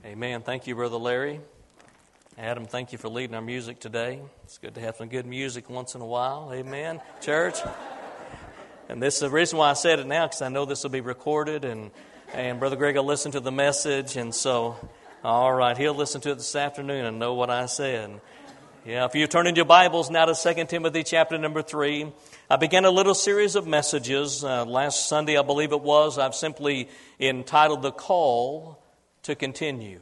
Amen. Thank you, Brother Larry. Adam, thank you for leading our music today. It's good to have some good music once in a while. Amen. Church. And this is the reason why I said it now, because I know this will be recorded, and Brother Greg will listen to the message, and so, all right, he'll listen to it this afternoon and know what I said. Yeah, if you turn in your Bibles now to 2 Timothy chapter number 3, I began a little series of messages. Last Sunday, I believe it was, I've simply entitled The Call to Continue.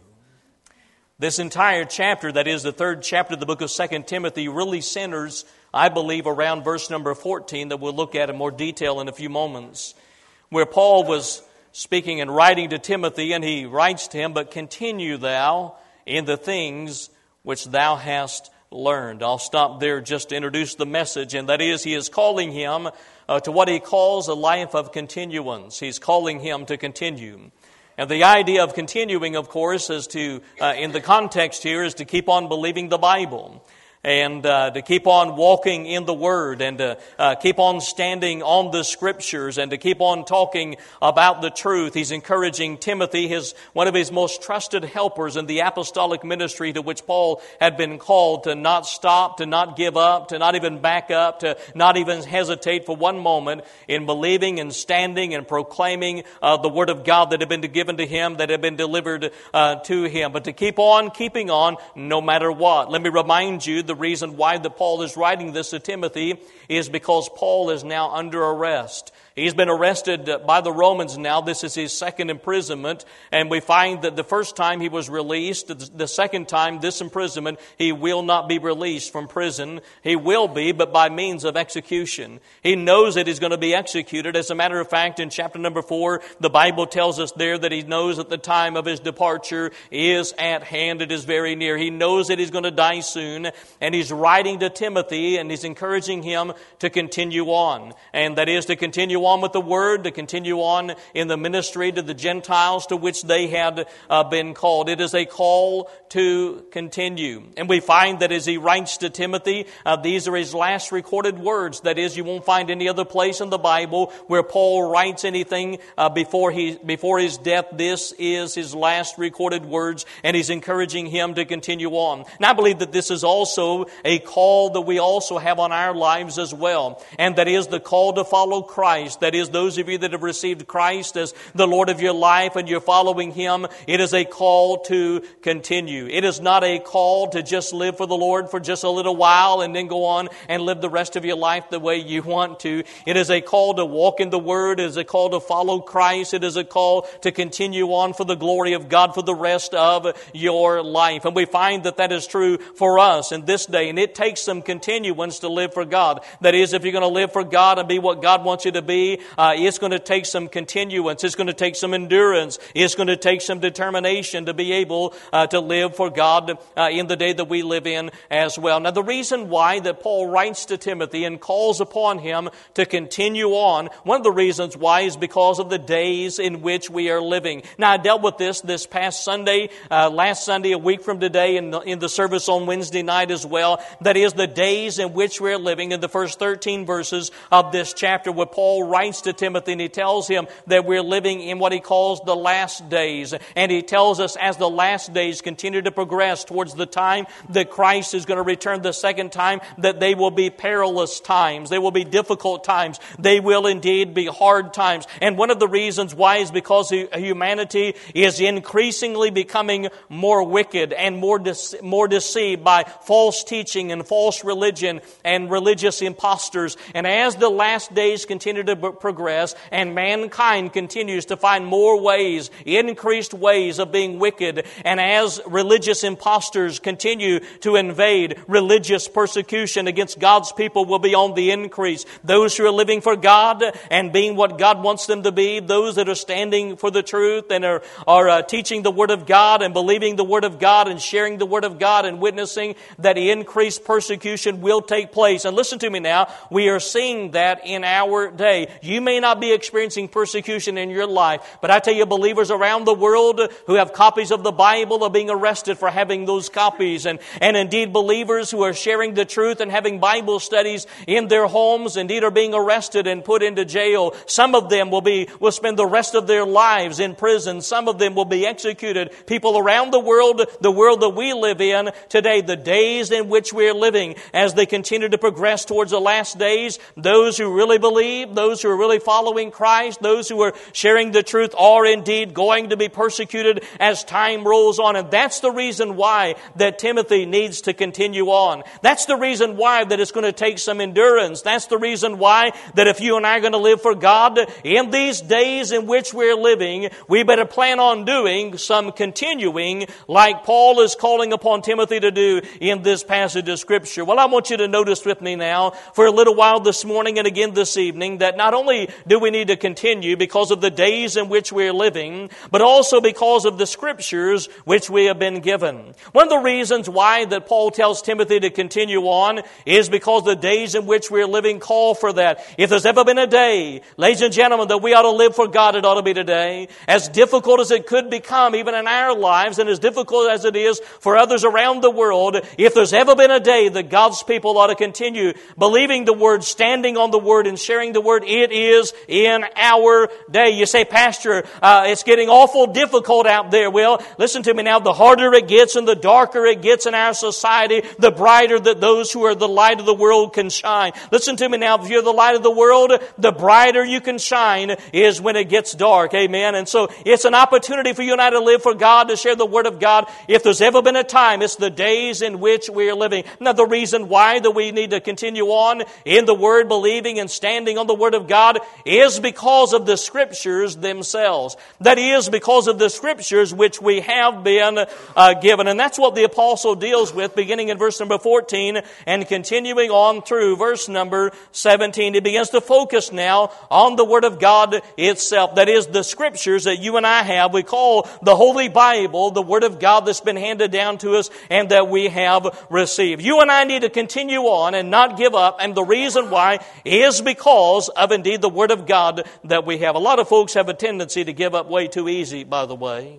This entire chapter, that is the third chapter of the book of 2 Timothy, really centers, I believe, around verse number 14 that we'll look at in more detail in a few moments, where Paul was speaking and writing to Timothy, and he writes to him, "But continue thou in the things which thou hast learned." I'll stop there just to introduce the message, and that is, he is calling him to what he calls a life of continuance. He's calling him to continue. And the idea of continuing, of course, is to, in the context here, is to keep on believing the Bible. And to keep on walking in the Word, and to keep on standing on the Scriptures, and to keep on talking about the truth. He's encouraging Timothy, one of his most trusted helpers in the apostolic ministry to which Paul had been called, to not stop, to not give up, to not even back up, to not even hesitate for one moment in believing and standing and proclaiming the Word of God that had been given to him, that had been delivered to him. But to keep on keeping on no matter what. Let me remind you, the reason why Paul is writing this to Timothy is because Paul is now under arrest. He's been arrested by the Romans now. This is his second imprisonment. And we find that the first time he was released, the second time, this imprisonment, he will not be released from prison. He will be, but by means of execution. He knows that he's going to be executed. As a matter of fact, in chapter number 4, the Bible tells us there that he knows that the time of his departure is at hand. It is very near. He knows that he's going to die soon. And he's writing to Timothy, and he's encouraging him to continue on. And that is to continue on with the Word, to continue on in the ministry to the Gentiles to which they had been called. It is a call to continue. And we find that as he writes to Timothy, these are his last recorded words. That is, you won't find any other place in the Bible where Paul writes anything before his death. This is his last recorded words, and he's encouraging him to continue on. And I believe that this is also a call that we also have on our lives as well. And that is the call to follow Christ. That is, those of you that have received Christ as the Lord of your life and you're following Him, it is a call to continue. It is not a call to just live for the Lord for just a little while and then go on and live the rest of your life the way you want to. It is a call to walk in the Word. It is a call to follow Christ. It is a call to continue on for the glory of God for the rest of your life. And we find that that is true for us in this day. And it takes some continuance to live for God. That is, if you're going to live for God and be what God wants you to be, it's going to take some continuance. It's going to take some endurance. It's going to take some determination to be able to live for God in the day that we live in as well. Now, the reason why that Paul writes to Timothy and calls upon him to continue on, one of the reasons why is because of the days in which we are living. Now, I dealt with this past Sunday, last Sunday, a week from today, in the service on Wednesday night as well. That is the days in which we're living, in the first 13 verses of this chapter, where Paul writes to Timothy, and he tells him that we're living in what he calls the last days. And he tells us as the last days continue to progress towards the time that Christ is going to return the second time, that they will be perilous times. They will be difficult times. They will indeed be hard times. And one of the reasons why is because humanity is increasingly becoming more wicked and more deceived by false teaching and false religion and religious imposters. And as the last days continue to progress and mankind continues to find more ways, increased ways of being wicked, and as religious imposters continue to invade, religious persecution against God's people will be on the increase. Those who are living for God and being what God wants them to be, those that are standing for the truth and are teaching the Word of God and believing the Word of God and sharing the Word of God and witnessing, that increased persecution will take place. And listen to me now, we are seeing that in our day. You may not be experiencing persecution in your life, but I tell you, believers around the world who have copies of the Bible are being arrested for having those copies. And indeed, believers who are sharing the truth and having Bible studies in their homes, indeed, are being arrested and put into jail. Some of them will spend the rest of their lives in prison. Some of them will be executed. People around the world that we live in today, the days in which we are living, as they continue to progress towards the last days, those who really believe, those who are really following Christ, those who are sharing the truth are indeed going to be persecuted as time rolls on. And that's the reason why that Timothy needs to continue on. That's the reason why that it's going to take some endurance. That's the reason why that if you and I are going to live for God in these days in which we're living, we better plan on doing some continuing like Paul is calling upon Timothy to do in this passage of Scripture. Well, I want you to notice with me now for a little while this morning and again this evening that not only do we need to continue because of the days in which we're living, but also because of the Scriptures which we have been given. One of the reasons why that Paul tells Timothy to continue on is because the days in which we're living call for that. If there's ever been a day, ladies and gentlemen, that we ought to live for God, it ought to be today. As difficult as it could become even in our lives, and as difficult as it is for others around the world, if there's ever been a day that God's people ought to continue believing the Word, standing on the Word, and sharing the Word, it is in our day. You say, Pastor, it's getting awful difficult out there. Well, listen to me now. The harder it gets and the darker it gets in our society, the brighter that those who are the light of the world can shine. Listen to me now. If you're the light of the world, the brighter you can shine is when it gets dark. Amen. And so it's an opportunity for you and I to live for God, to share the Word of God. If there's ever been a time, it's the days in which we are living. Now, the reason why that we need to continue on in the Word, believing and standing on the Word of God, is because of the Scriptures themselves. That is because of the Scriptures which we have been given. And that's what the apostle deals with, beginning in verse number 14 and continuing on through verse number 17. He begins to focus now on the Word of God itself. That is, the Scriptures that you and I have. We call the Holy Bible the Word of God that's been handed down to us and that we have received. You and I need to continue on and not give up. And the reason why is because of indeed the Word of God that we have. A lot of folks have a tendency to give up way too easy, by the way.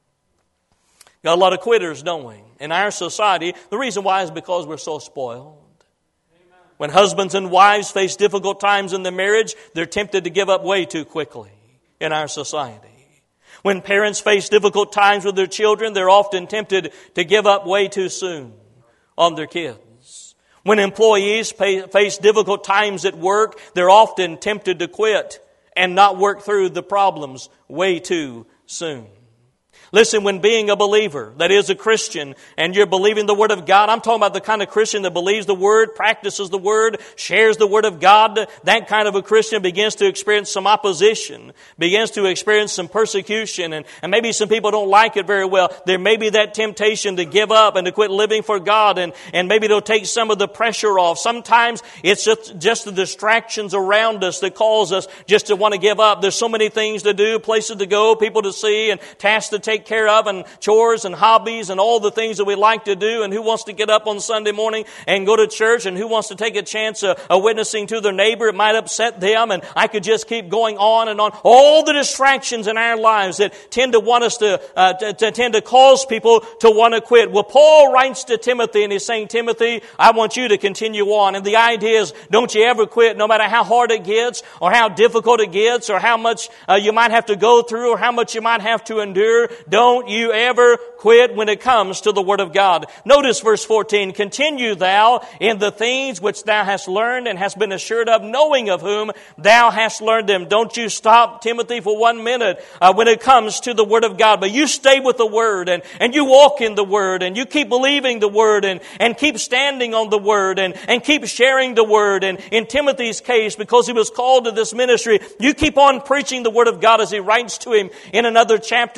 Got a lot of quitters, don't we? In our society, the reason why is because we're so spoiled. When husbands and wives face difficult times in their marriage, they're tempted to give up way too quickly in our society. When parents face difficult times with their children, they're often tempted to give up way too soon on their kids. When employees face difficult times at work, they're often tempted to quit and not work through the problems way too soon. Listen, when being a believer, that is a Christian, and you're believing the Word of God, I'm talking about the kind of Christian that believes the Word, practices the Word, shares the Word of God. That kind of a Christian begins to experience some opposition, begins to experience some persecution, and maybe some people don't like it very well. There may be that temptation to give up and to quit living for God, and maybe it'll take some of the pressure off. Sometimes it's just the distractions around us that cause us just to want to give up. There's so many things to do, places to go, people to see, and tasks to take care of, and chores and hobbies and all the things that we like to do. And who wants to get up on Sunday morning and go to church, and who wants to take a chance of witnessing to their neighbor? It might upset them, and I could just keep going on and on. All the distractions in our lives that tend to want us to tend to cause people to want to quit. Well, Paul writes to Timothy, and he's saying, Timothy, I want you to continue on. And the idea is, don't you ever quit, no matter how hard it gets, or how difficult it gets, or how much you might have to go through, or how much you might have to endure. Don't you ever quit when it comes to the Word of God. Notice verse 14, continue thou in the things which thou hast learned and hast been assured of, knowing of whom thou hast learned them. Don't you stop, Timothy, for 1 minute when it comes to the Word of God, but you stay with the Word, and you walk in the Word, and you keep believing the Word, and keep standing on the Word, and keep sharing the Word. And in Timothy's case, because he was called to this ministry, you keep on preaching the Word of God, as he writes to him in another chapter.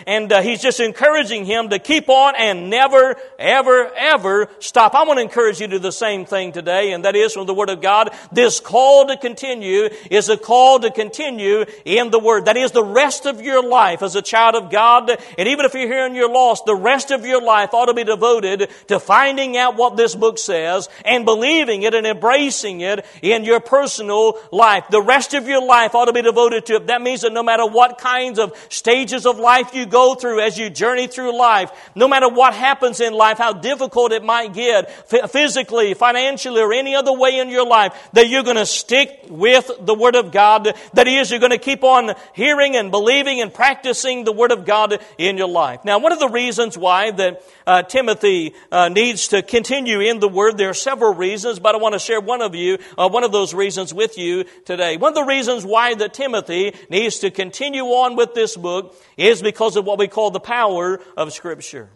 and he's just encouraging him to keep on and never, ever, ever stop. I want to encourage you to do the same thing today, and that is from the Word of God. This call to continue is a call to continue in the Word. That is the rest of your life as a child of God. And even if you're here and you're lost, the rest of your life ought to be devoted to finding out what this book says and believing it and embracing it in your personal life. The rest of your life ought to be devoted to it. That means that no matter what kinds of stages of life you go through as you journey through life, no matter what happens in life, how difficult it might get, physically, financially, or any other way in your life, that you're going to stick with the Word of God. That is, you're going to keep on hearing and believing and practicing the Word of God in your life. Now, one of the reasons why that Timothy needs to continue in the Word, there are several reasons, but I want to share one of those reasons with you today. One of the reasons why that Timothy needs to continue on with this book is because of what we call the power of Scripture.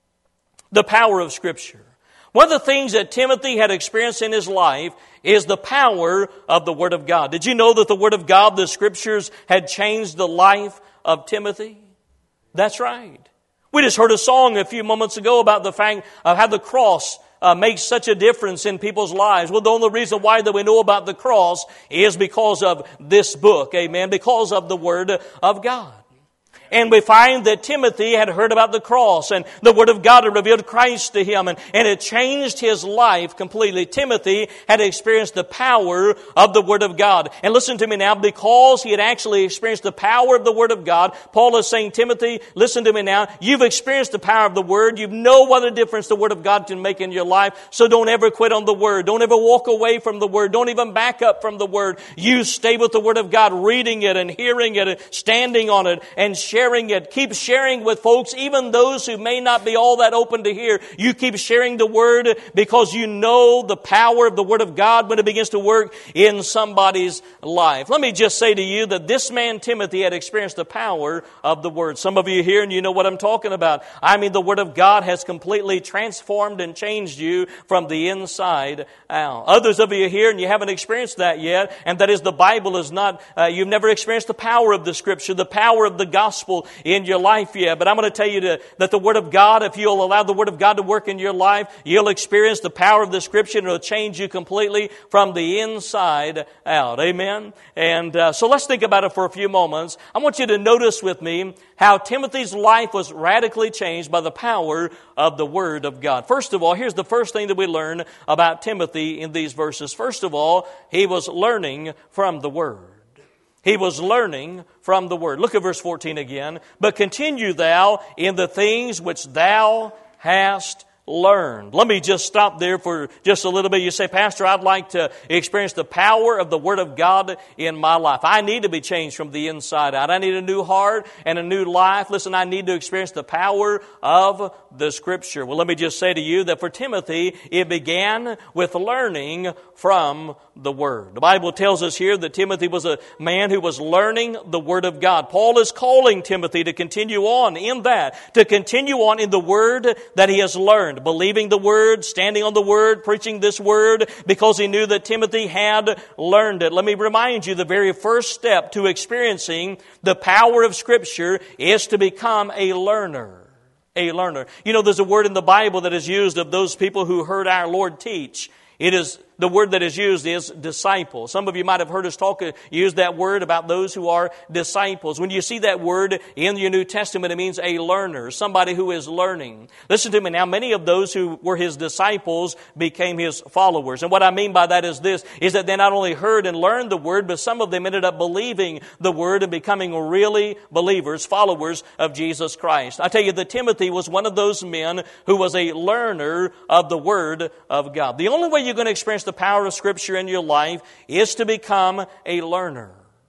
The power of Scripture. One of the things that Timothy had experienced in his life is the power of the Word of God. Did you know that the Word of God, the Scriptures, had changed the life of Timothy? That's right. We just heard a song a few moments ago about the fact of how the cross makes such a difference in people's lives. Well, the only reason why that we know about the cross is because of this book, amen, because of the Word of God. And we find that Timothy had heard about the cross, and the Word of God had revealed Christ to him, and it changed his life completely. Timothy had experienced the power of the Word of God. And listen to me now, because he had actually experienced the power of the Word of God, Paul is saying, Timothy, listen to me now, you've experienced the power of the Word. You know what a difference the Word of God can make in your life, so don't ever quit on the Word. Don't ever walk away from the Word. Don't even back up from the Word. You stay with the Word of God, reading it and hearing it and standing on it and sharing it. Keep sharing with folks, even those who may not be all that open to hear. You keep sharing the Word because you know the power of the Word of God when it begins to work in somebody's life. Let me just say to you that this man Timothy had experienced the power of the Word. Some of you here and you know what I'm talking about. I mean, the Word of God has completely transformed and changed you from the inside out. Others of you here and you haven't experienced that yet, and that is the Bible is not, you've never experienced the power of the Scripture, the power of the gospel in your life yet. But I'm going to tell you that the Word of God, if you'll allow the Word of God to work in your life, you'll experience the power of the Scripture, and it'll change you completely from the inside out. Amen? And so let's think about it for a few moments. I want you to notice with me how Timothy's life was radically changed by the power of the Word of God. First of all, here's the first thing that we learn about Timothy in these verses. First of all, he was learning from the Word. He was learning from the Word. Look at verse 14 again. But continue thou in the things which thou hast learned. Let me just stop there for just a little bit. You say, Pastor, I'd like to experience the power of the Word of God in my life. I need to be changed from the inside out. I need a new heart and a new life. Listen, I need to experience the power of the Scripture. Well, let me just say to you that for Timothy, it began with learning from the Word. The Bible tells us here that Timothy was a man who was learning the Word of God. Paul is calling Timothy to continue on in that, to continue on in the Word that he has learned, believing the Word, standing on the Word, preaching this Word, because he knew that Timothy had learned it. Let me remind you, the very first step to experiencing the power of Scripture is to become a learner. A learner. You know, there's a word in the Bible that is used of those people who heard our Lord teach. It is the word that is used is disciple. Some of you might have heard us use that word about those who are disciples. When you see that word in your New Testament, it means a learner, somebody who is learning. Listen to me now. Many of those who were his disciples became his followers. And what I mean by that is this, is that they not only heard and learned the word, but some of them ended up believing the word and becoming really believers, followers of Jesus Christ. I tell you that Timothy was one of those men who was a learner of the Word of God. The only way you're going to experience the power of Scripture in your life is to become a learner.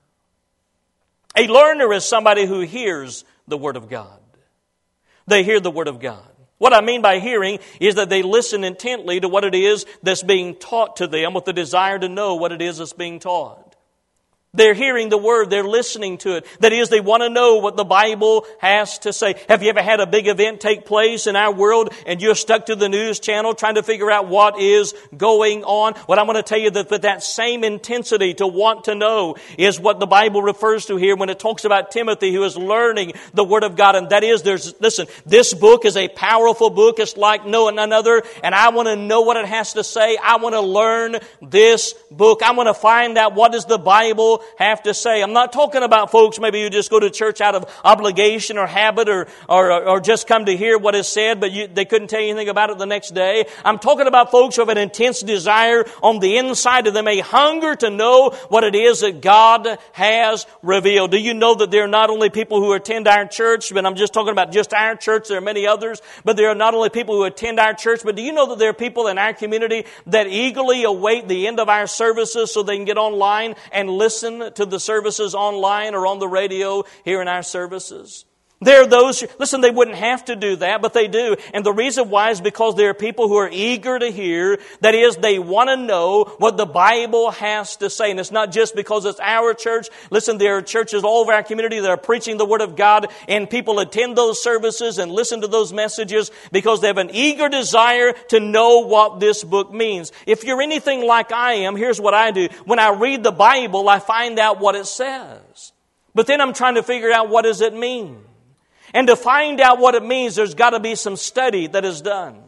A learner is somebody who hears the Word of God. They hear the Word of God. What I mean by hearing is that they listen intently to what it is that's being taught to them with the desire to know what it is that's being taught. They're hearing the Word. They're listening to it. That is, they want to know what the Bible has to say. Have you ever had a big event take place in our world and you're stuck to the news channel trying to figure out what is going on? Well, I want to tell you that same intensity to want to know is what the Bible refers to here when it talks about Timothy who is learning the Word of God. And that is, listen, this book is a powerful book. It's like none other. And I want to know what it has to say. I want to learn this book. I want to find out what does the Bible have to say. I'm not talking about folks maybe who just go to church out of obligation or habit or just come to hear what is said, but they couldn't tell you anything about it the next day. I'm talking about folks who have an intense desire on the inside of them, a hunger to know what it is that God has revealed. Do you know that there are not only people who attend our church, but I'm just talking about just our church, there are many others, but there are not only people who attend our church, but do you know that there are people in our community that eagerly await the end of our services so they can get online and listen to the services online or on the radio here in our services? There are those, listen, they wouldn't have to do that, but they do. And the reason why is because there are people who are eager to hear. That is, they want to know what the Bible has to say. And it's not just because it's our church. Listen, there are churches all over our community that are preaching the Word of God, and people attend those services and listen to those messages because they have an eager desire to know what this book means. If you're anything like I am, here's what I do. When I read the Bible, I find out what it says. But then I'm trying to figure out what does it mean. And to find out what it means, there's got to be some study that is done.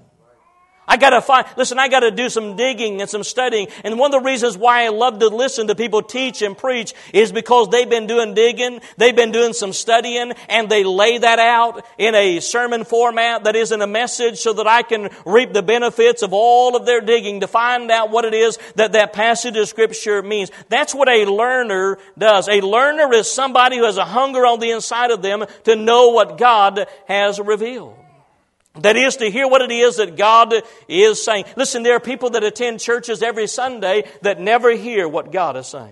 I got to do some digging and some studying. And one of the reasons why I love to listen to people teach and preach is because they've been doing digging, they've been doing some studying, and they lay that out in a sermon format that is in a message so that I can reap the benefits of all of their digging to find out what it is that passage of Scripture means. That's what a learner does. A learner is somebody who has a hunger on the inside of them to know what God has revealed. That is, to hear what it is that God is saying. Listen, there are people that attend churches every Sunday that never hear what God is saying.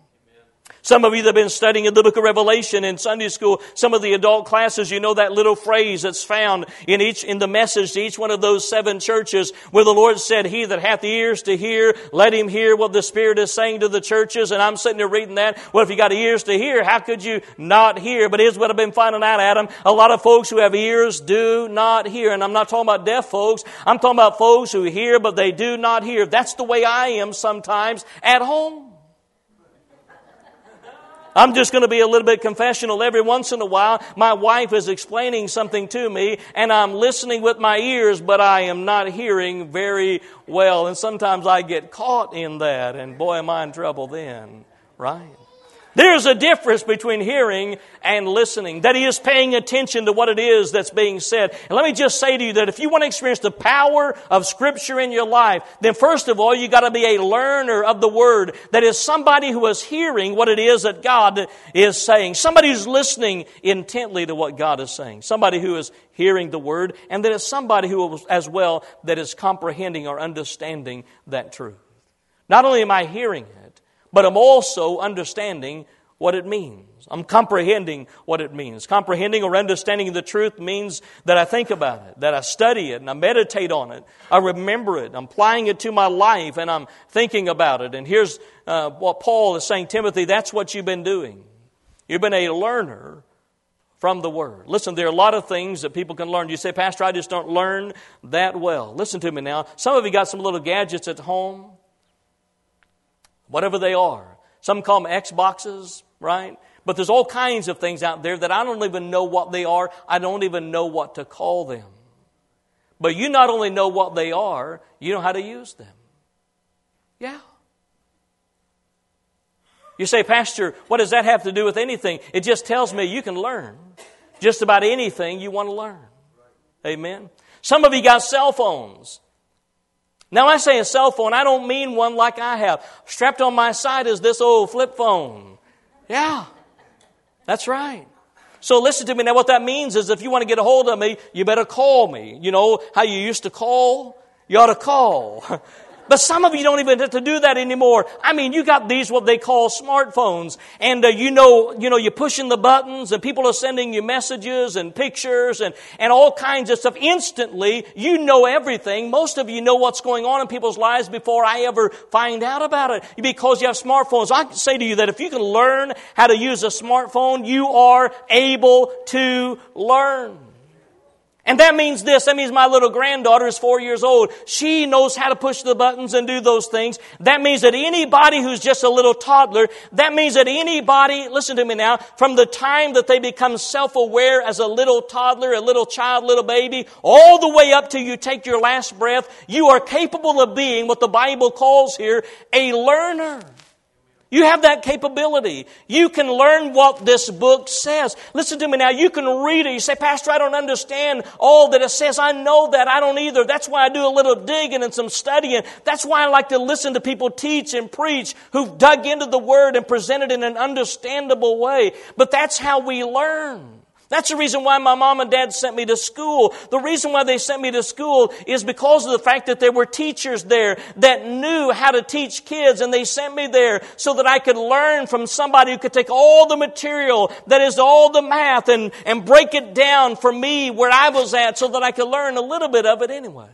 Some of you that have been studying in the book of Revelation in Sunday school, some of the adult classes, you know that little phrase that's found in the message to each one of those 7 churches where the Lord said, "He that hath ears to hear, let him hear what the Spirit is saying to the churches." And I'm sitting there reading that. Well, if you got ears to hear, how could you not hear? But here's what I've been finding out, Adam. A lot of folks who have ears do not hear. And I'm not talking about deaf folks. I'm talking about folks who hear, but they do not hear. That's the way I am sometimes at home. I'm just going to be a little bit confessional. Every once in a while, my wife is explaining something to me, and I'm listening with my ears, but I am not hearing very well. And sometimes I get caught in that, and boy, am I in trouble then, right? There's a difference between hearing and listening. That is, paying attention to what it is that's being said. And let me just say to you that if you want to experience the power of Scripture in your life, then first of all, you got to be a learner of the Word. That is, somebody who is hearing what it is that God is saying. Somebody who's listening intently to what God is saying. Somebody who is hearing the Word. And then it's somebody who, as well, that is comprehending or understanding that truth. Not only am I hearing it, but I'm also understanding what it means. I'm comprehending what it means. Comprehending or understanding the truth means that I think about it, that I study it, and I meditate on it. I remember it. I'm applying it to my life, and I'm thinking about it. And here's what Paul is saying, Timothy, that's what you've been doing. You've been a learner from the Word. Listen, there are a lot of things that people can learn. You say, Pastor, I just don't learn that well. Listen to me now. Some of you got some little gadgets at home. Whatever they are. Some call them Xboxes, right? But there's all kinds of things out there that I don't even know what they are. I don't even know what to call them. But you not only know what they are, you know how to use them. Yeah. You say, Pastor, what does that have to do with anything? It just tells me you can learn just about anything you want to learn. Amen. Some of you got cell phones. Now, when I say a cell phone, I don't mean one like I have. Strapped on my side is this old flip phone. Yeah, that's right. So listen to me. Now, what that means is if you want to get a hold of me, you better call me. You know how you used to call? You ought to call. But some of you don't even have to do that anymore. I mean, you got these, what they call smartphones. And you're pushing the buttons and people are sending you messages and pictures and all kinds of stuff. Instantly, you know everything. Most of you know what's going on in people's lives before I ever find out about it. Because you have smartphones. I say to you that if you can learn how to use a smartphone, you are able to learn. And that means this. That means my little granddaughter is 4 years old. She knows how to push the buttons and do those things. That means that anybody who's just a little toddler, that means that anybody, listen to me now, from the time that they become self-aware as a little toddler, a little child, little baby, all the way up till you take your last breath, you are capable of being what the Bible calls here a learner. You have that capability. You can learn what this book says. Listen to me now. You can read it. You say, Pastor, I don't understand all that it says. I know that. I don't either. That's why I do a little digging and some studying. That's why I like to listen to people teach and preach who've dug into the Word and presented it in an understandable way. But that's how we learn. That's the reason why my mom and dad sent me to school. The reason why they sent me to school is because of the fact that there were teachers there that knew how to teach kids, and they sent me there so that I could learn from somebody who could take all the material, that is all the math, and break it down for me where I was at so that I could learn a little bit of it anyway.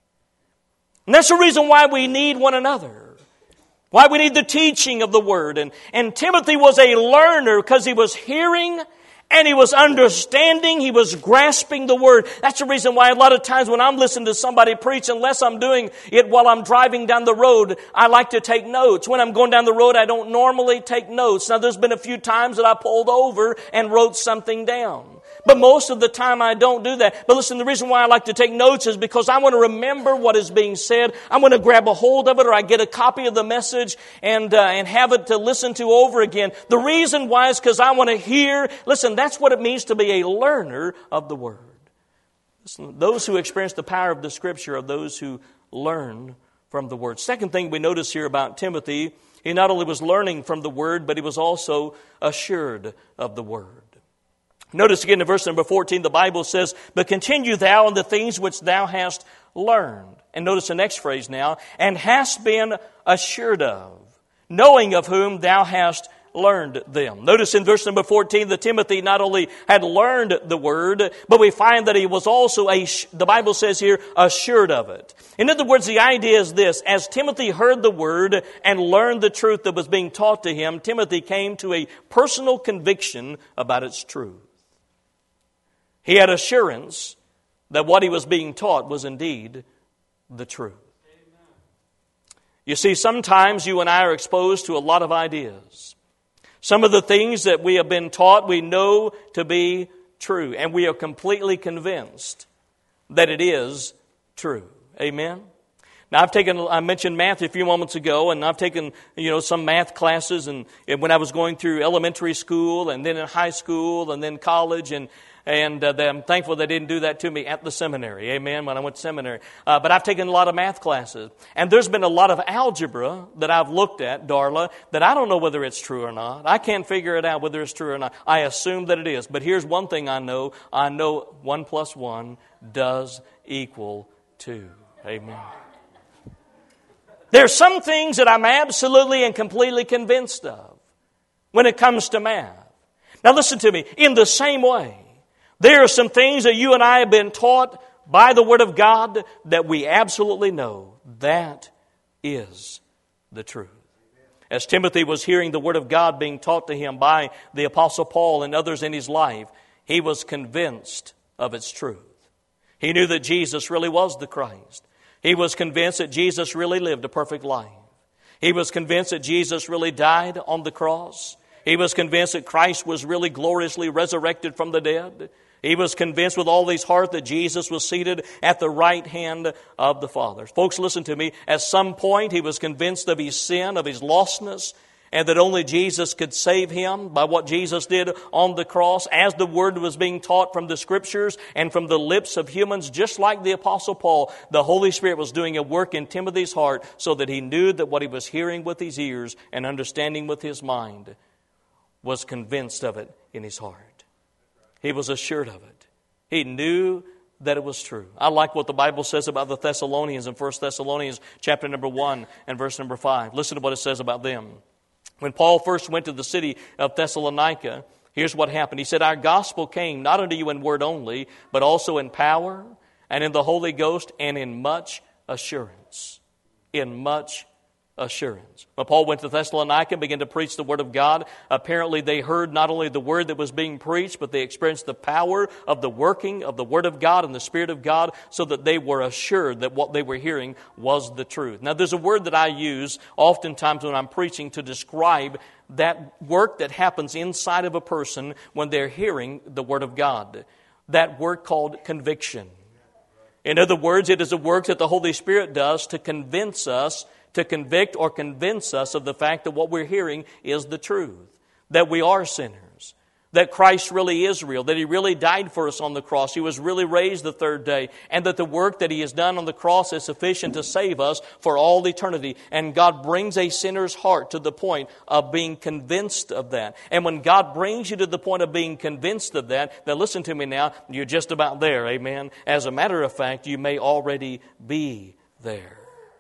And that's the reason why we need one another. Why we need the teaching of the Word. And Timothy was a learner because he was hearing and he was understanding, he was grasping the Word. That's the reason why a lot of times when I'm listening to somebody preach, unless I'm doing it while I'm driving down the road, I like to take notes. When I'm going down the road, I don't normally take notes. Now, there's been a few times that I pulled over and wrote something down. But most of the time I don't do that. But listen, the reason why I like to take notes is because I want to remember what is being said. I'm going to grab a hold of it, or I get a copy of the message and have it to listen to over again. The reason why is because I want to hear. Listen, that's what it means to be a learner of the Word. Listen, those who experience the power of the Scripture are those who learn from the Word. Second thing we notice here about Timothy, he not only was learning from the Word, but he was also assured of the Word. Notice again in verse number 14, the Bible says, "But continue thou in the things which thou hast learned." And notice the next phrase now, "and hast been assured of, knowing of whom thou hast learned them." Notice in verse number 14 that Timothy not only had learned the Word, but we find that he was also, the Bible says here, assured of it. In other words, the idea is this: as Timothy heard the Word and learned the truth that was being taught to him, Timothy came to a personal conviction about its truth. He had assurance that what he was being taught was indeed the truth. You see, sometimes you and I are exposed to a lot of ideas. Some of the things that we have been taught we know to be true, and we are completely convinced that it is true. Amen? Now, I mentioned math a few moments ago, and I've taken, some math classes, and when I was going through elementary school, and then in high school, and then college, and I'm thankful they didn't do that to me at the seminary, amen, when I went to seminary. But I've taken a lot of math classes. And there's been a lot of algebra that I've looked at, Darla, that I don't know whether it's true or not. I can't figure it out whether it's true or not. I assume that it is. But here's one thing I know. I know 1 + 1 does equal 2. Amen. There's some things that I'm absolutely and completely convinced of when it comes to math. Now listen to me. In the same way, there are some things that you and I have been taught by the Word of God that we absolutely know that is the truth. As Timothy was hearing the Word of God being taught to him by the Apostle Paul and others in his life, he was convinced of its truth. He knew that Jesus really was the Christ. He was convinced that Jesus really lived a perfect life. He was convinced that Jesus really died on the cross. He was convinced that Christ was really gloriously resurrected from the dead. He was convinced with all his heart that Jesus was seated at the right hand of the Father. Folks, listen to me. At some point, he was convinced of his sin, of his lostness, and that only Jesus could save him by what Jesus did on the cross. As the Word was being taught from the Scriptures and from the lips of humans, just like the Apostle Paul, the Holy Spirit was doing a work in Timothy's heart so that he knew that what he was hearing with his ears and understanding with his mind was convinced of it in his heart. He was assured of it. He knew that it was true. I like what the Bible says about the Thessalonians in 1 Thessalonians chapter number 1 and verse number 5. Listen to what it says about them. When Paul first went to the city of Thessalonica, here's what happened. He said, "Our gospel came not unto you in word only, but also in power and in the Holy Ghost and in much assurance." In much assurance. When Paul went to Thessalonica and began to preach the Word of God, apparently they heard not only the Word that was being preached, but they experienced the power of the working of the Word of God and the Spirit of God, so that they were assured that what they were hearing was the truth. Now, there's a word that I use oftentimes when I'm preaching to describe that work that happens inside of a person when they're hearing the Word of God. That word called conviction. In other words, it is a work that the Holy Spirit does to convince us, to convict or convince us of the fact that what we're hearing is the truth, that we are sinners, that Christ really is real, that He really died for us on the cross, He was really raised the third day, and that the work that He has done on the cross is sufficient to save us for all eternity. And God brings a sinner's heart to the point of being convinced of that. And when God brings you to the point of being convinced of that, then listen to me now, you're just about there, amen? As a matter of fact, you may already be there.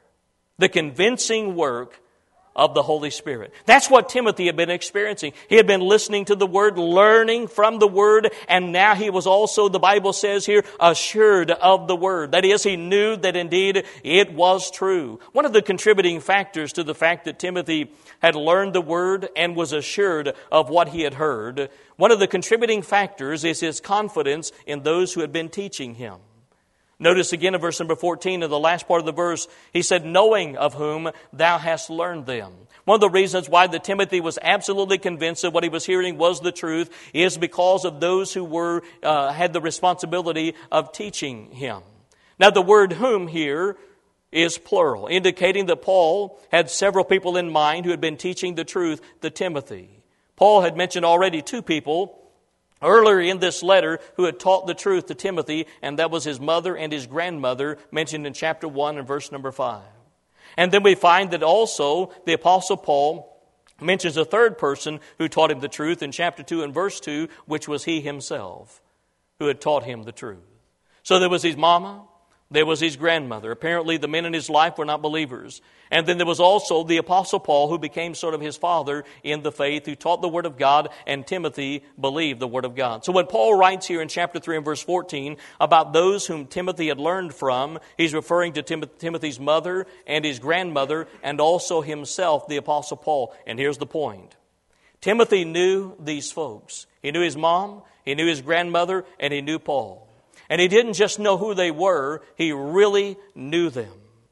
The convincing work of the Holy Spirit. That's what Timothy had been experiencing. He had been listening to the Word, learning from the Word, and now he was also, the Bible says here, assured of the Word. That is, he knew that indeed it was true. One of the contributing factors to the fact that Timothy had learned the Word and was assured of what he had heard, one of the contributing factors is his confidence in those who had been teaching him. Notice again in verse number 14, in the last part of the verse, he said, "Knowing of whom thou hast learned them." One of the reasons why that Timothy was absolutely convinced that what he was hearing was the truth is because of those who had the responsibility of teaching him. Now the word "whom" here is plural, indicating that Paul had several people in mind who had been teaching the truth to Timothy. Paul had mentioned already two people earlier in this letter who had taught the truth to Timothy, and that was his mother and his grandmother, mentioned in chapter 1 and verse number 5. And then we find that also the Apostle Paul mentions a third person who taught him the truth in chapter 2 and verse 2, which was he himself who had taught him the truth. So there was his mama, there was his grandmother. Apparently the men in his life were not believers. And then there was also the Apostle Paul, who became sort of his father in the faith, who taught the Word of God, and Timothy believed the Word of God. So when Paul writes here in chapter 3 and verse 14 about those whom Timothy had learned from, he's referring to Timothy's mother and his grandmother and also himself, the Apostle Paul. And here's the point. Timothy knew these folks. He knew his mom, he knew his grandmother, and he knew Paul. And he didn't just know who they were, he really knew them.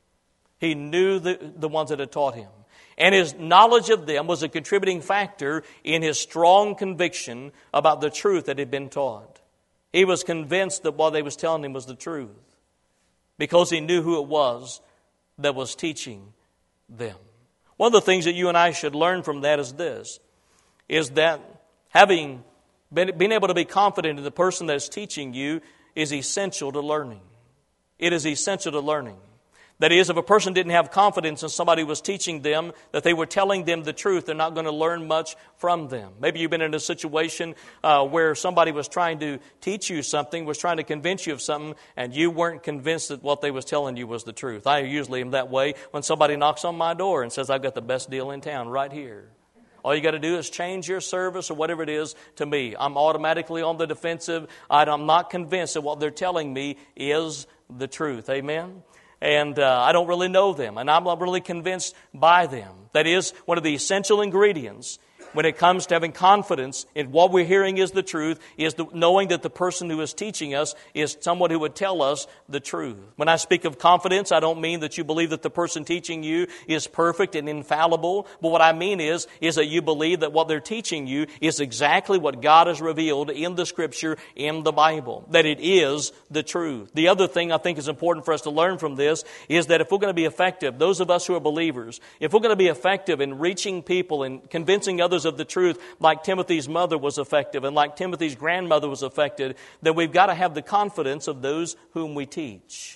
He knew the ones that had taught him. And his knowledge of them was a contributing factor in his strong conviction about the truth that had been taught. He was convinced that what they was telling him was the truth, because he knew who it was that was teaching them. One of the things that you and I should learn from that is this, is that being able to be confident in the person that is teaching you is essential to learning. It is essential to learning. That is, if a person didn't have confidence in somebody who was teaching them, that they were telling them the truth, they're not going to learn much from them. Maybe you've been in a situation where somebody was trying to teach you something, was trying to convince you of something, and you weren't convinced that what they was telling you was the truth. I usually am that way when somebody knocks on my door and says, "I've got the best deal in town right here. All you got to do is change your service or whatever it is to me." I'm automatically on the defensive. I'm not convinced that what they're telling me is the truth. Amen? And I don't really know them, and I'm not really convinced by them. That is one of the essential ingredients when it comes to having confidence in what we're hearing is the truth, is knowing that the person who is teaching us is someone who would tell us the truth. When I speak of confidence, I don't mean that you believe that the person teaching you is perfect and infallible, but what I mean is that you believe that what they're teaching you is exactly what God has revealed in the Scripture, in the Bible, that it is the truth. The other thing I think is important for us to learn from this is that if we're going to be effective, those of us who are believers, if we're going to be effective in reaching people and convincing others of the truth, like Timothy's mother was effective and like Timothy's grandmother was effective, then we've got to have the confidence of those whom we teach.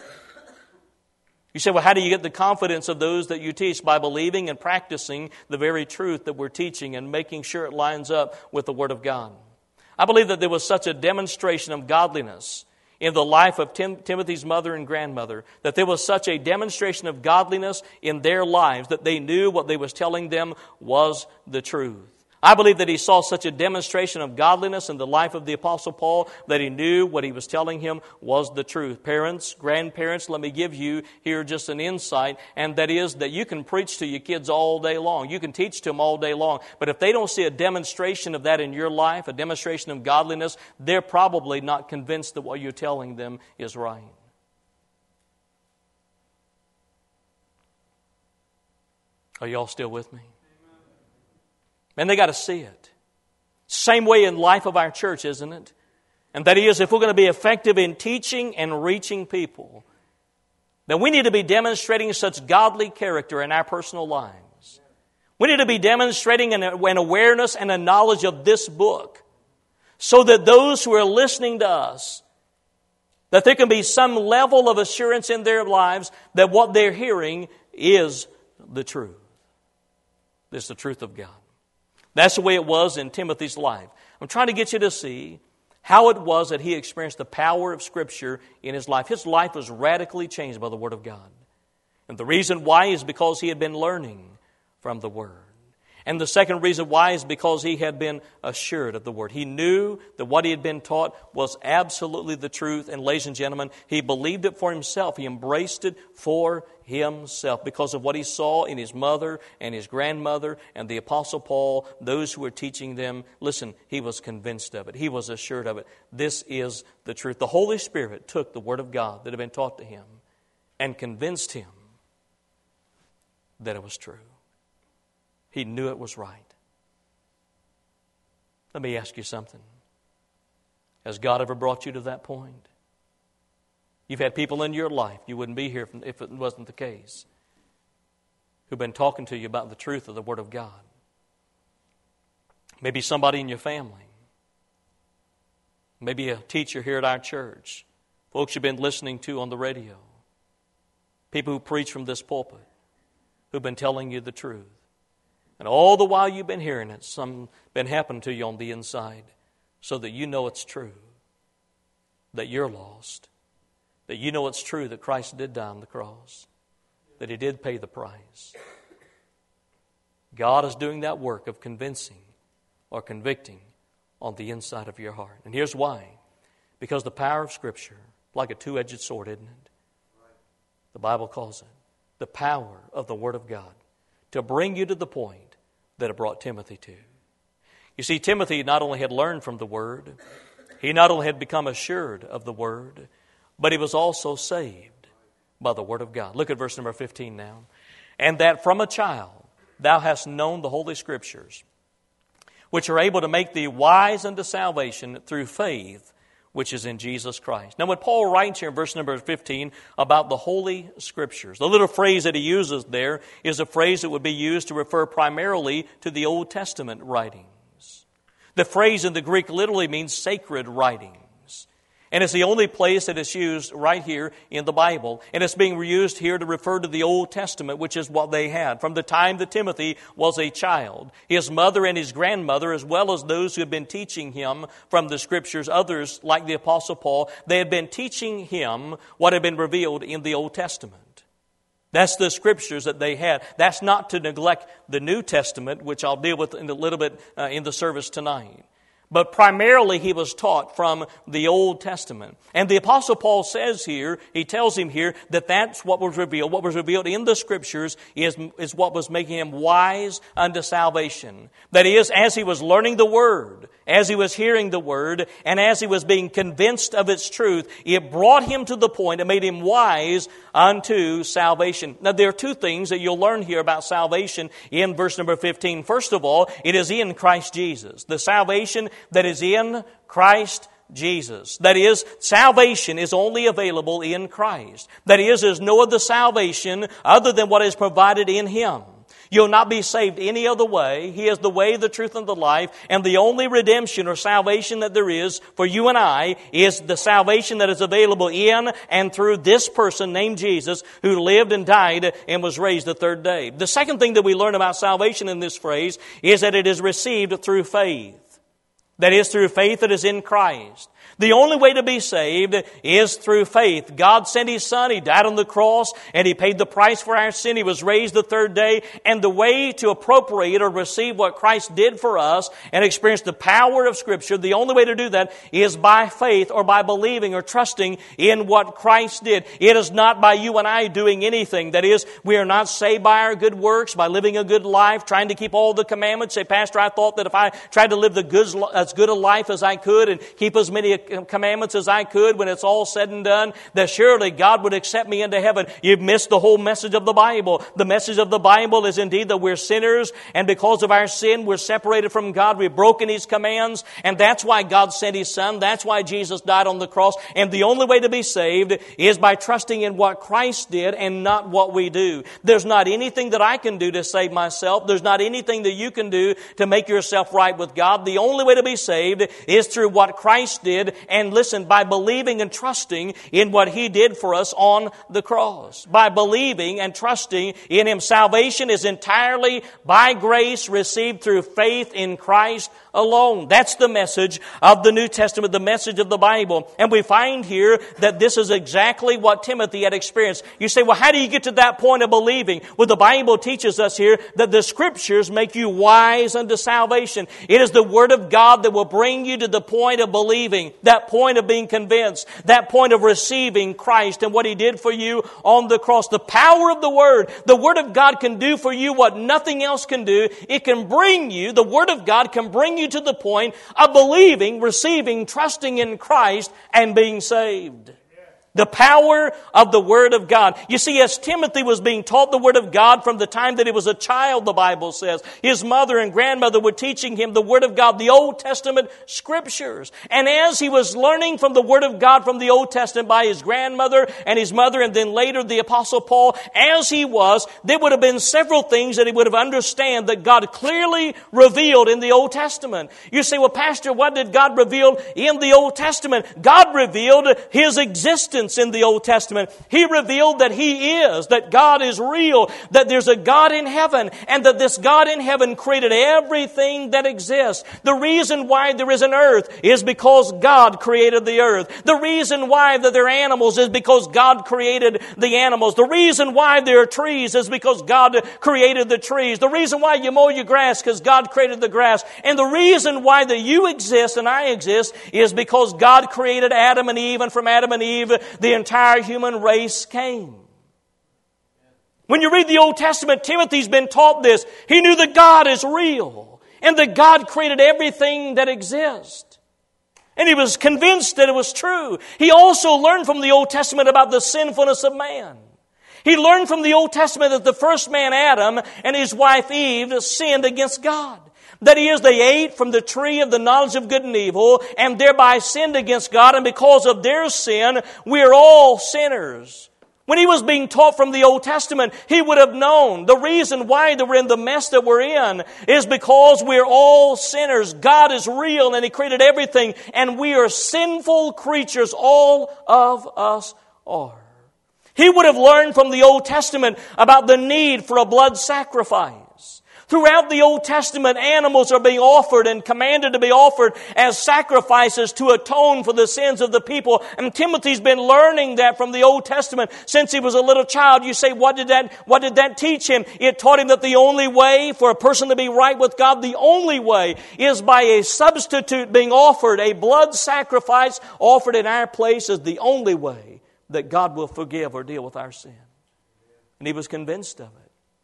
You say, well, how do you get the confidence of those that you teach? By believing and practicing the very truth that we're teaching and making sure it lines up with the Word of God. I believe that there was such a demonstration of godliness in the life of Timothy's mother and grandmother, that there was such a demonstration of godliness in their lives that they knew what they was telling them was the truth. I believe that he saw such a demonstration of godliness in the life of the Apostle Paul that he knew what he was telling him was the truth. Parents, grandparents, let me give you here just an insight, and that is that you can preach to your kids all day long. You can teach to them all day long. But if they don't see a demonstration of that in your life, a demonstration of godliness, they're probably not convinced that what you're telling them is right. Are y'all still with me? Man, they got to see it. Same way in life of our church, isn't it? And that is, if we're going to be effective in teaching and reaching people, then we need to be demonstrating such godly character in our personal lives. We need to be demonstrating an awareness and a knowledge of this book so that those who are listening to us, that there can be some level of assurance in their lives that what they're hearing is the truth. It's the truth of God. That's the way it was in Timothy's life. I'm trying to get you to see how it was that he experienced the power of Scripture in his life. His life was radically changed by the Word of God. And the reason why is because he had been learning from the Word. And the second reason why is because he had been assured of the Word. He knew that what he had been taught was absolutely the truth. And ladies and gentlemen, he believed it for himself. He embraced it for himself because of what he saw in his mother and his grandmother and the Apostle Paul, those who were teaching them. Listen, he was convinced of it. He was assured of it. This is the truth. The Holy Spirit took the Word of God that had been taught to him and convinced him that it was true. He knew it was right. Let me ask you something. Has God ever brought you to that point? You've had people in your life, you wouldn't be here if it wasn't the case, who've been talking to you about the truth of the Word of God. Maybe somebody in your family. Maybe a teacher here at our church. Folks you've been listening to on the radio. People who preach from this pulpit who've been telling you the truth. And all the while you've been hearing it, something been happening to you on the inside so that you know it's true, that you're lost, that you know it's true that Christ did die on the cross, that He did pay the price. God is doing that work of convincing or convicting on the inside of your heart. And here's why. Because the power of Scripture, like a two-edged sword, isn't it? The Bible calls it the power of the Word of God to bring you to the point that it brought Timothy to. You see, Timothy not only had learned from the Word, he not only had become assured of the Word, but he was also saved by the Word of God. Look at verse number 15 now. And that from a child thou hast known the Holy Scriptures, which are able to make thee wise unto salvation through faith, which is in Jesus Christ. Now when Paul writes here in verse number 15 about the Holy Scriptures, the little phrase that he uses there is a phrase that would be used to refer primarily to the Old Testament writings. The phrase in the Greek literally means sacred writings. And it's the only place that it's used right here in the Bible. And it's being used here to refer to the Old Testament, which is what they had. From the time that Timothy was a child, his mother and his grandmother, as well as those who had been teaching him from the Scriptures, others like the Apostle Paul, they had been teaching him what had been revealed in the Old Testament. That's the Scriptures that they had. That's not to neglect the New Testament, which I'll deal with in a little bit in the service tonight. But primarily he was taught from the Old Testament. And the Apostle Paul says here, he tells him here, that that's what was revealed. What was revealed in the Scriptures is what was making him wise unto salvation. That is, as he was learning the Word, as he was hearing the Word, and as he was being convinced of its truth, it brought him to the point and made him wise unto salvation. Now there are two things that you'll learn here about salvation in verse number 15. First of all, it is in Christ Jesus. The salvation that is in Christ Jesus. That is, salvation is only available in Christ. That is, there's no other salvation other than what is provided in Him. You'll not be saved any other way. He is the way, the truth, and the life. And the only redemption or salvation that there is for you and I is the salvation that is available in and through this person named Jesus, who lived and died and was raised the third day. The second thing that we learn about salvation in this phrase is that it is received through faith. That is, through faith that is in Christ. The only way to be saved is through faith. God sent His Son. He died on the cross, and He paid the price for our sin. He was raised the third day. And the way to appropriate or receive what Christ did for us and experience the power of Scripture, the only way to do that is by faith or by believing or trusting in what Christ did. It is not by you and I doing anything. That is, we are not saved by our good works, by living a good life, trying to keep all the commandments. Say, Pastor, I thought that if I tried to live as good a life as I could and keep as many commandments as I could, when it's all said and done, that surely God would accept me into heaven. You've missed the whole message of the Bible. The message of the Bible is indeed that we're sinners, and because of our sin, we're separated from God. We've broken His commands, and that's why God sent His Son. That's why Jesus died on the cross. And the only way to be saved is by trusting in what Christ did and not what we do. There's not anything that I can do to save myself. There's not anything that you can do to make yourself right with God. The only way to be saved is through what Christ did, and listen, by believing and trusting in what He did for us on the cross. By believing and trusting in Him. Salvation is entirely by grace received through faith in Christ alone. That's the message of the New Testament, the message of the Bible. And we find here that this is exactly what Timothy had experienced. You say, well, how do you get to that point of believing? Well, the Bible teaches us here that the Scriptures make you wise unto salvation. It is the Word of God that will bring you to the point of believing, that point of being convinced, that point of receiving Christ and what He did for you on the cross. The power of the Word of God can do for you what nothing else can do. It can bring you, the Word of God can bring you to the point of believing, receiving, trusting in Christ, and being saved. The power of the Word of God. You see, as Timothy was being taught the Word of God from the time that he was a child, the Bible says, his mother and grandmother were teaching him the Word of God, the Old Testament Scriptures. And as he was learning from the Word of God from the Old Testament by his grandmother and his mother, and then later the Apostle Paul, as he was, there would have been several things that he would have understood that God clearly revealed in the Old Testament. You say, well, Pastor, what did God reveal in the Old Testament? God revealed His existence in the Old Testament. He revealed that He is, that God is real, that there's a God in heaven, and that this God in heaven created everything that exists. The reason why there is an earth is because God created the earth. The reason why that there are animals is because God created the animals. The reason why there are trees is because God created the trees. The reason why you mow your grass is because God created the grass. And the reason why that you exist and I exist is because God created Adam and Eve, and from Adam and Eve the entire human race came. When you read the Old Testament, Timothy's been taught this. He knew that God is real and that God created everything that exists. And he was convinced that it was true. He also learned from the Old Testament about the sinfulness of man. He learned from the Old Testament that the first man, Adam, and his wife Eve, sinned against God. That is, they ate from the tree of the knowledge of good and evil and thereby sinned against God. And because of their sin, we are all sinners. When he was being taught from the Old Testament, he would have known the reason why they were in the mess that we're in is because we're all sinners. God is real and He created everything, and we are sinful creatures. All of us are. He would have learned from the Old Testament about the need for a blood sacrifice. Throughout the Old Testament, animals are being offered and commanded to be offered as sacrifices to atone for the sins of the people. And Timothy's been learning that from the Old Testament since he was a little child. You say, what did that teach him? It taught him that the only way for a person to be right with God, the only way is by a substitute being offered, a blood sacrifice offered in our place is the only way that God will forgive or deal with our sin. And he was convinced of it.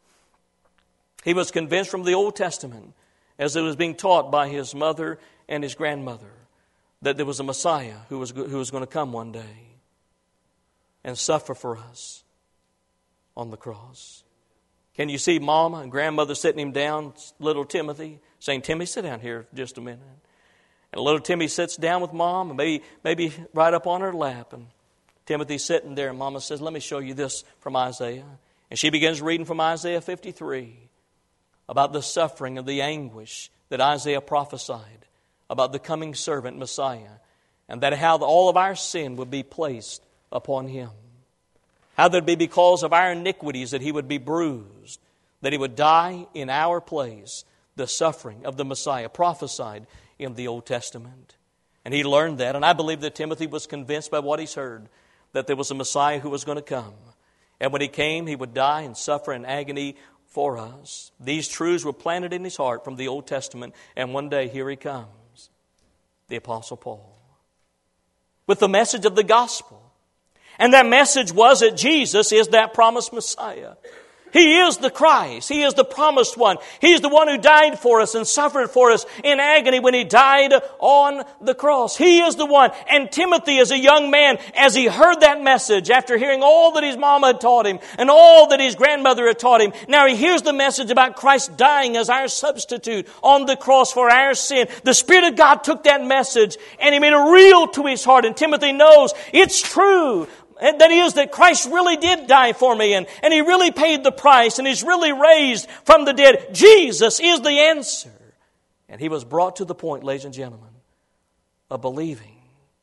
He was convinced from the Old Testament, as it was being taught by his mother and his grandmother, that there was a Messiah who was going to come one day and suffer for us on the cross. Can you see Mama and Grandmother sitting him down, little Timothy, saying, Timmy, sit down here just a minute. And little Timmy sits down with Mom, and maybe right up on her lap. And Timothy's sitting there, and Mama says, let me show you this from Isaiah. And she begins reading from Isaiah 53. About the suffering and the anguish that Isaiah prophesied about the coming servant Messiah, and that how all of our sin would be placed upon Him. How that it would be because of our iniquities that He would be bruised, that He would die in our place, the suffering of the Messiah prophesied in the Old Testament. And he learned that. And I believe that Timothy was convinced by what he's heard, that there was a Messiah who was going to come. And when he came, he would die and suffer in agony for us. These truths were planted in his heart from the Old Testament. And one day, here he comes, the Apostle Paul, with the message of the gospel. And that message was that Jesus is that promised Messiah. He is the Christ. He is the promised one. He is the one who died for us and suffered for us in agony when He died on the cross. He is the one. And Timothy, as a young man, as he heard that message, after hearing all that his mama had taught him and all that his grandmother had taught him, now he hears the message about Christ dying as our substitute on the cross for our sin. The Spirit of God took that message and He made it real to his heart. And Timothy knows it's true. And that is that Christ really did die for me and He really paid the price and He's really raised from the dead. Jesus is the answer. And he was brought to the point, ladies and gentlemen, of believing,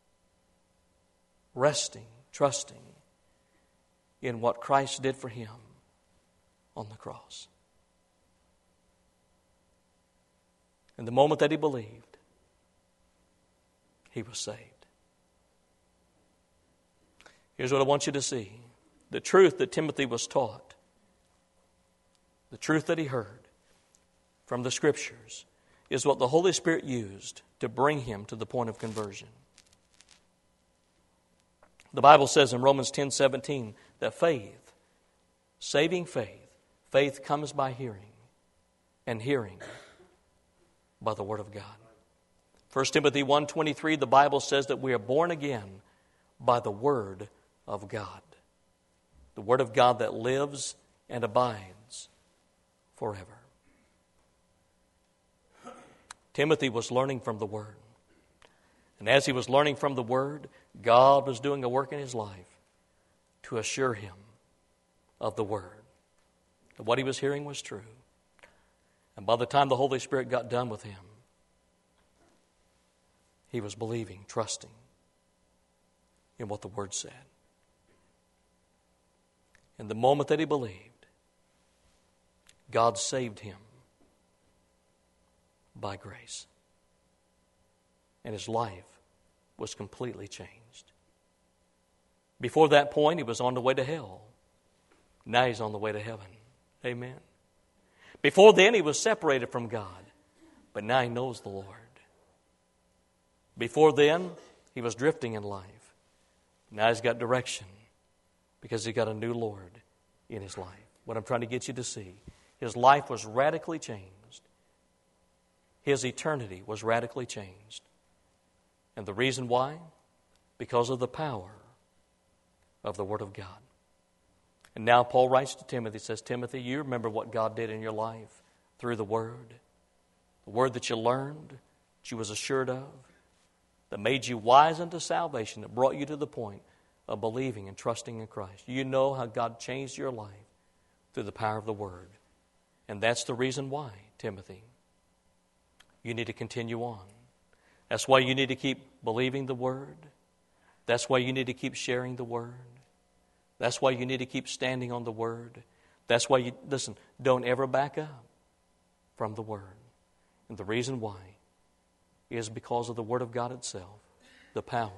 resting, trusting in what Christ did for him on the cross. And the moment that he believed, he was saved. Here's what I want you to see. The truth that Timothy was taught, the truth that he heard from the Scriptures, is what the Holy Spirit used to bring him to the point of conversion. The Bible says in Romans 10:17 that faith, saving faith comes by hearing, and hearing by the Word of God. 1 Timothy 1:23, the Bible says that we are born again by the Word of God. The Word of God that lives and abides forever. Timothy was learning from the Word. And as he was learning from the Word, God was doing a work in his life to assure him of the Word. That what he was hearing was true. And by the time the Holy Spirit got done with him, he was believing, trusting in what the Word said. And the moment that he believed, God saved him by grace. And his life was completely changed. Before that point, he was on the way to hell. Now he's on the way to heaven. Amen. Before then, he was separated from God. But now he knows the Lord. Before then, he was drifting in life. Now he's got direction because he got a new Lord in his life. What I'm trying to get you to see, his life was radically changed. His eternity was radically changed. And the reason why? Because of the power of the Word of God. And now Paul writes to Timothy, says, Timothy, you remember what God did in your life through the Word that you learned, that you was assured of, that made you wise unto salvation, that brought you to the point of believing and trusting in Christ. You know how God changed your life through the power of the Word. And that's the reason why, Timothy, you need to continue on. That's why you need to keep believing the Word. That's why you need to keep sharing the Word. That's why you need to keep standing on the Word. That's why don't ever back up from the Word. And the reason why is because of the Word of God itself, the power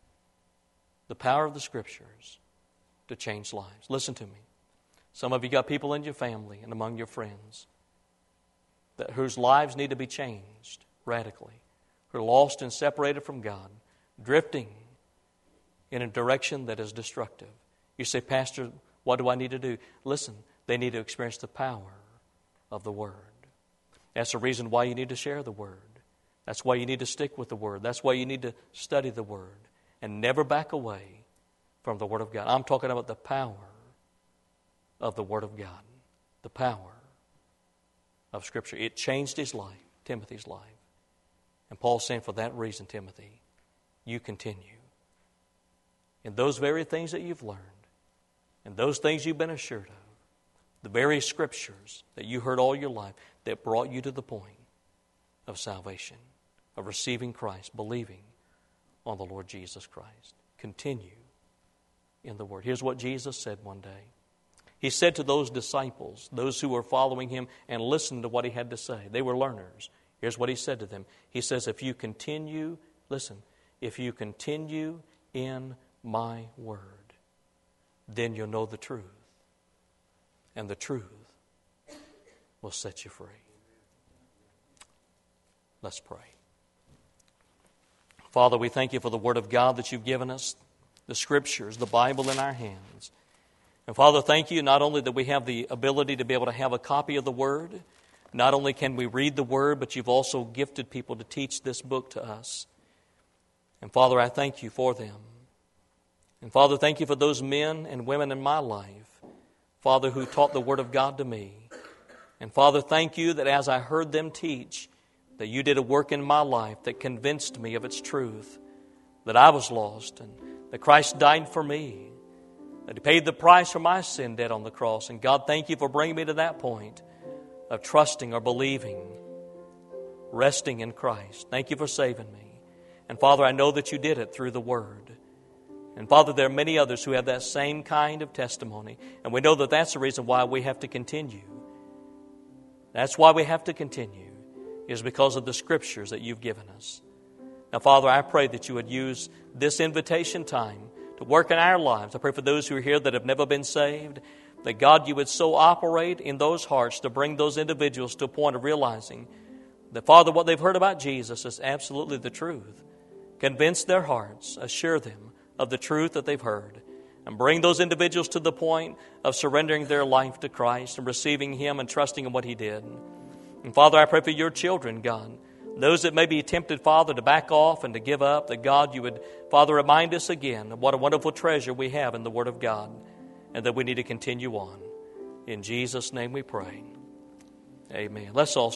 of the Scriptures to change lives. Listen to me. Some of you got people in your family and among your friends whose lives need to be changed radically, who are lost and separated from God, drifting in a direction that is destructive. You say, Pastor, what do I need to do? Listen, they need to experience the power of the Word. That's the reason why you need to share the Word. That's why you need to stick with the Word. That's why you need to study the Word and never back away from the Word of God. I'm talking about the power of the Word of God, the power of Scripture. It changed his life, Timothy's life. And Paul's saying, for that reason, Timothy, you continue in those very things that you've learned and those things you've been assured of, the very Scriptures that you heard all your life that brought you to the point of salvation, of receiving Christ, believing on the Lord Jesus Christ. Continue in the Word. Here's what Jesus said one day. He said to those disciples, those who were following Him and listened to what He had to say, they were learners. Here's what He said to them. He says, if you continue, listen, if you continue in my word, then you'll know the truth, and the truth will set you free. Let's pray. Father, we thank you for the Word of God that you've given us, the Scriptures, the Bible in our hands. And Father, thank you not only that we have the ability to be able to have a copy of the Word, not only can we read the Word, but you've also gifted people to teach this book to us. And Father, I thank you for them. And Father, thank you for those men and women in my life, Father, who taught the Word of God to me. And Father, thank you that as I heard them teach, that you did a work in my life that convinced me of its truth, that I was lost and that Christ died for me, that He paid the price for my sin debt on the cross. And God, thank you for bringing me to that point of trusting or believing, resting in Christ. Thank you for saving me. And Father, I know that you did it through the Word. And Father, there are many others who have that same kind of testimony. And we know that that's the reason why we have to continue. That's why we have to continue, is because of the Scriptures that you've given us. Now, Father, I pray that you would use this invitation time to work in our lives. I pray for those who are here that have never been saved, that God, you would so operate in those hearts to bring those individuals to a point of realizing that, Father, what they've heard about Jesus is absolutely the truth. Convince their hearts, assure them of the truth that they've heard, and bring those individuals to the point of surrendering their life to Christ and receiving Him and trusting in what He did. And Father, I pray for your children, God, those that may be tempted, Father, to back off and to give up, that God, you would, Father, remind us again of what a wonderful treasure we have in the Word of God, and that we need to continue on. In Jesus' name we pray. Amen. Let's all